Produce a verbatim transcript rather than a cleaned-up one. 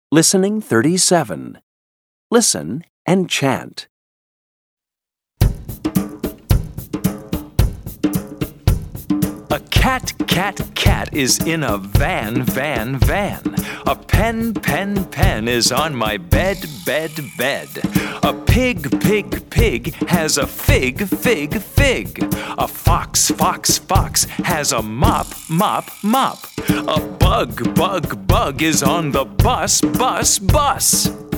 Listening thirty-seven. Listen and chant. A cat, cat, cat is in a van, van, van. A pen, pen, pen is on my bed, bed, bed. A pig, pig, pig has a fig, fig, fig. A fox, fox, fox has a mop, mop, mop. A bug, bug, bug is on the bus, bus, bus.